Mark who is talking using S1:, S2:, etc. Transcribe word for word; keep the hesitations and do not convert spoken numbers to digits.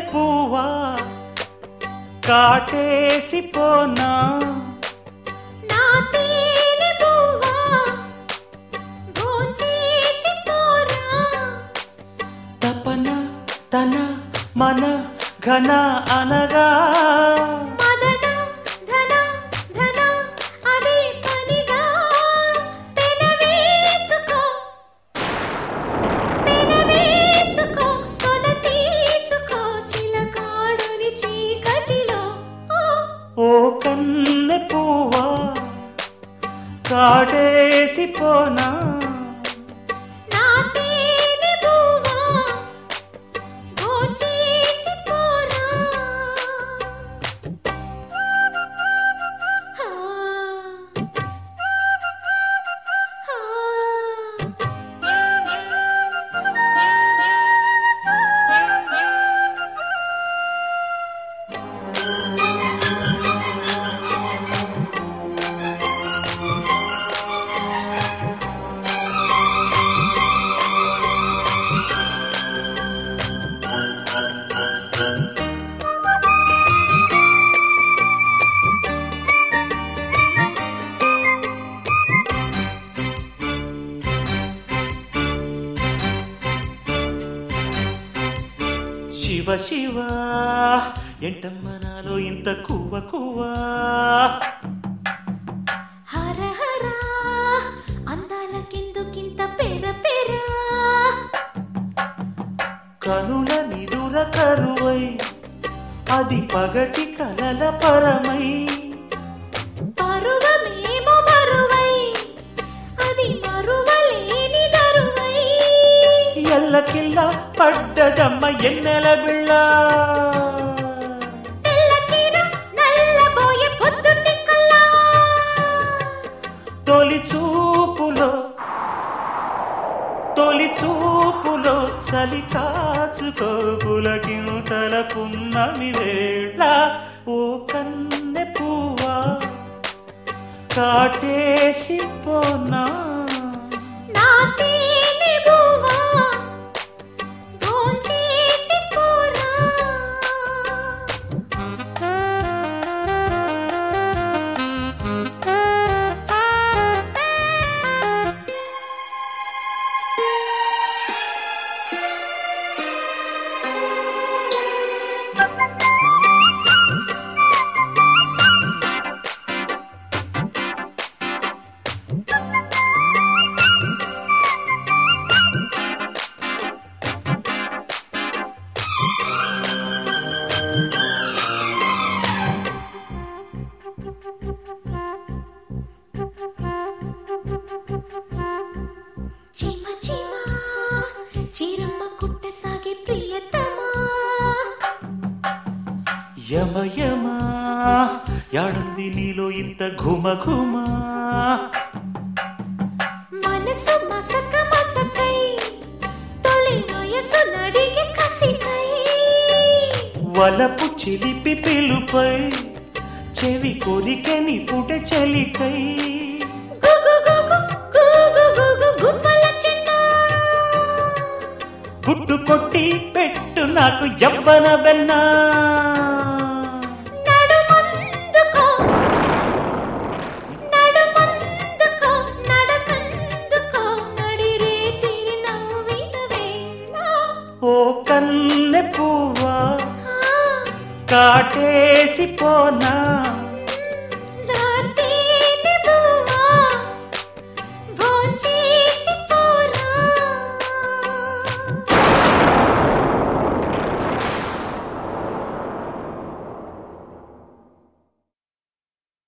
S1: పువ్వా కాటేసి పోనా
S2: నా తేనె పువ్వా భోంచేసి పోరా
S1: తపన తన మన ఘన అనగా
S2: మదన ధన ధన అదే పనిగా పెనవేసుకో పెనవేసుకో కొన తీసుకో చిలకాడుని చీకటిలో
S1: ఓ కన్నె పువ్వా కాటేసి పోనా
S2: నా తేనె పువ్వా భోంచేసి పోరా హా హా
S1: శివ శివ ఎంటమ్మ నాలో ఇంత కువ్వ కువ్వా
S2: హర హర అందాల కిందుకింత పెర పెర
S1: కనుల నిదుర కరువై అది పగటి కలల పరమై
S2: పరువమేమో మరువై అది మరువలేని దరువై
S1: ఎల్లకిల్ల పడ్డదమ్మ ఎన్నెల బిళ్ళ
S2: తెల్ల చీర నల్లబోయే పొద్దుటి కల్లా
S1: తొలి చూపులో తొలి చూపులో చలి కాచుకో పులకింతల పున్నమి వేళ ఓ కన్నె పువ్వా కాటేసి పోనా
S2: నా తేనె పువ్వా భోంచేసి పోరా చిమ చిమ చిరమ్మ కుట్ట సాగే ప్రియతమా
S1: యమ యమ యాడుంది నీలో ఇంత ఘుమ ఘుమ
S2: మనసు మసక మసకై తొలి వయసు నడిగే కసికై
S1: వలపు చిలిపి పిలుపై చెవి కొరికెని పుట చలికై
S2: గుగు గుగు గుగు గుగు గుప్పల చిన్న
S1: గుట్టు కొట్టి పెట్టు నాకు యవ్వన వెన్నా